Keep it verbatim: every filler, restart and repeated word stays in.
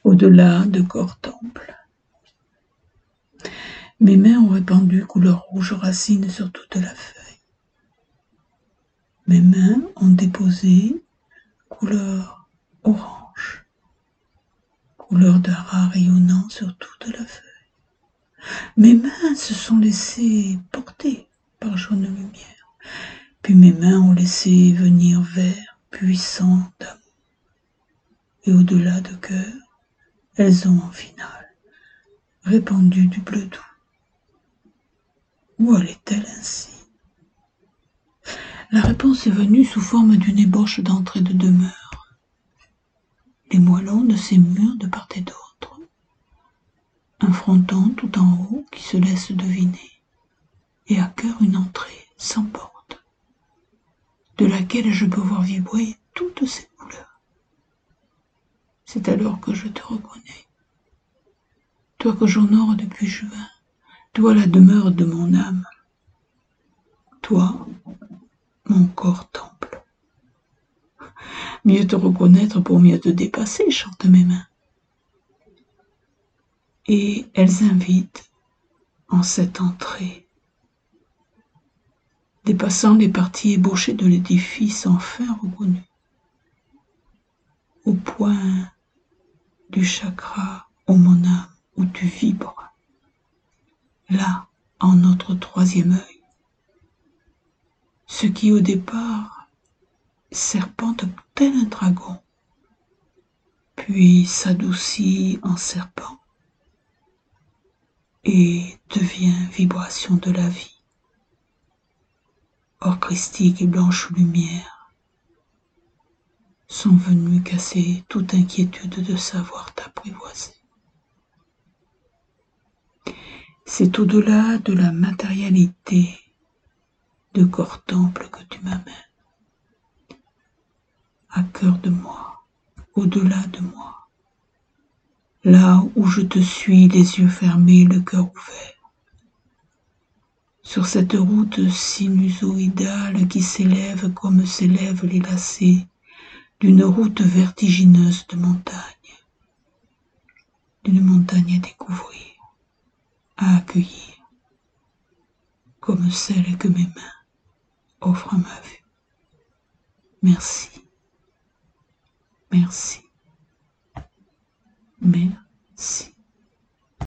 au-delà de corps-temple. Mes mains ont répandu couleur rouge racine sur toute la feuille. Mes mains ont déposé couleur orange, couleur d'un rat rayonnant sur toute la feuille. Mes mains se sont laissées porter par jaune lumière, puis mes mains ont laissé venir vert puissant d'amour. Et au-delà de cœur, elles ont en finale répandu du bleu doux. Où allait-elle ainsi? La réponse est venue sous forme d'une ébauche d'entrée de demeure. Les moellons de ces murs de part et d'autre, un fronton tout en haut qui se laisse deviner, et à cœur une entrée sans porte, de laquelle je peux voir vibrer toutes ces couleurs. C'est alors que je te reconnais, toi que j'honore depuis juin, toi la demeure de mon âme, toi mon corps-temple. Mieux te reconnaître pour mieux te dépasser, chantent mes mains. Et elles invitent en cette entrée, dépassant les parties ébauchées de l'édifice enfin reconnu, au point du chakra, ô mon âme, où tu vibres, là, en notre troisième œil, ce qui au départ serpente tel un dragon, puis s'adoucit en serpent et devient vibration de la vie. Or christique et blanche lumière sont venues casser toute inquiétude de savoir t'apprivoiser. C'est au-delà de la matérialité de corps-temple que tu m'amènes, à cœur de moi, au-delà de moi, là où je te suis les yeux fermés, le cœur ouvert, sur cette route sinusoïdale qui s'élève comme s'élèvent les lacets d'une route vertigineuse de montagne, d'une montagne à découvrir, à accueillir, comme celle que mes mains offrent à ma vue. Merci, merci, merci.